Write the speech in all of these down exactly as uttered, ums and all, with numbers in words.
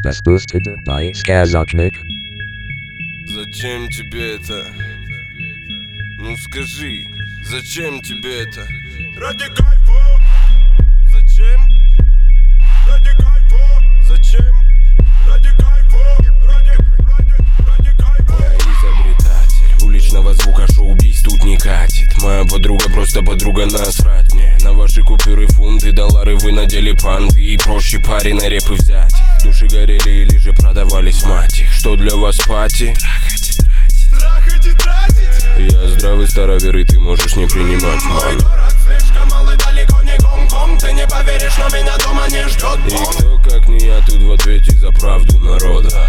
was boosted by Skazoknik. Зачем тебе это? Ну скажи, зачем тебе это? Ради кайфа. Зачем? Ради кайфа. Зачем? Ради кайфа. Ради, ради, ради кайфа. Я изобретатель уличного звука, шоу-биз тут не катит. Моя подруга просто подруга, насрать мне на ваши купюры, фунты, доллары. Вы надели панты и проще пари на репы взять их. Души горели или же продавались мать их. Что для вас пати? Трахать и тратить. Я здравый старовер, и ты можешь не принимать мой город слишком малый, далеко не Гонконг. Ты не поверишь, но меня дома не ждет. И кто, как не я, тут в ответе за правду народа.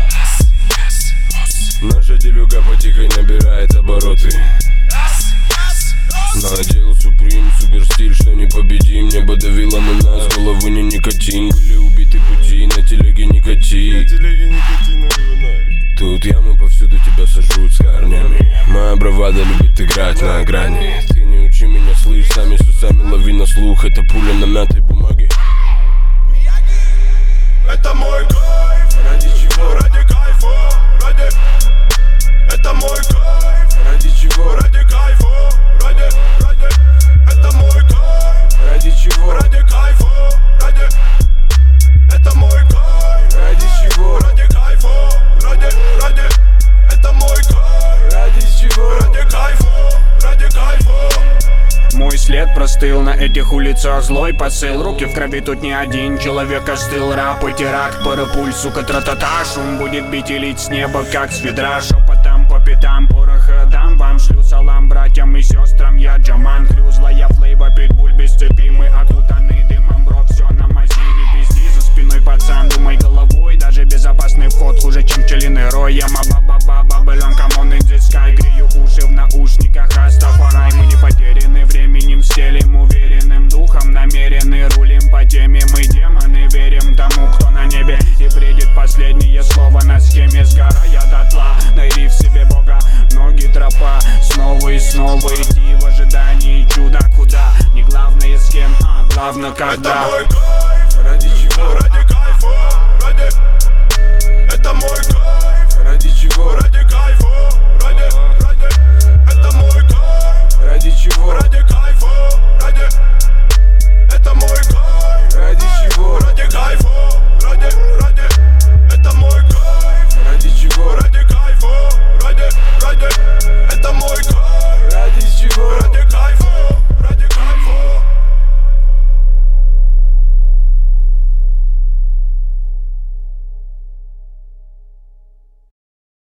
Наша делюга потихоньку набирает обороты. Надел Суприм, супер стиль, что непобедим. Небо давило на нас, головы не никотин. Были убиты пути, на телеге не кати. На телеге не кати, ну его нафиг. Тут ямы повсюду, тебя сожрут с корнями. Моя бравада любит играть на грани. Ты не учи меня, слышь, сами с усами лови на слух. Это пуля на мятой бумаге. Это мой кайф. Ради чего? Ради кайфа. Ради. Это мой кайф. Ради чего? Ради кайфа. Ради, ради. Это мой кайф. Ради чего? Ради кайфа. Ради. Это мой кайф. Ради чего? Ради кайфа. Ради, ради. Это мой кайф. Ради чего? Ради кайфа. Ради кайфа. Мой след простыл на этих улицах, злой посыл. Руки в крови, тут не один человек остыл. Рап и теракт, парапуль, сука, тра-та-та. Шум будет бить и лить с неба, как с ведра. Шепотом по пятам, пороха дам вам. Шлю салам братьям и сестрам. Я Джаман, Крю, злая флейва, питбуль без цепи. Мы окутаны дымом, бро, все на мази. Не пизди, за спиной пацан, думай головой. Даже безопасный вход хуже, чем пчелиный рой. Я маба-ба-ба, бабелон, камон, in the sky. Грею уши в наушниках, Растафарай. Мы не потеряны временем, стелим уверенным духом. Намерены, рулим по теме, мы демоны. Верим тому, кто на небе и бредит последнее слово на схеме. Сгорая дотла, найди в себе Бога. Ноги тропа, снова и снова идти в ожидании чуда. Куда? Не главное с кем, а главное когда. Это мой кайф.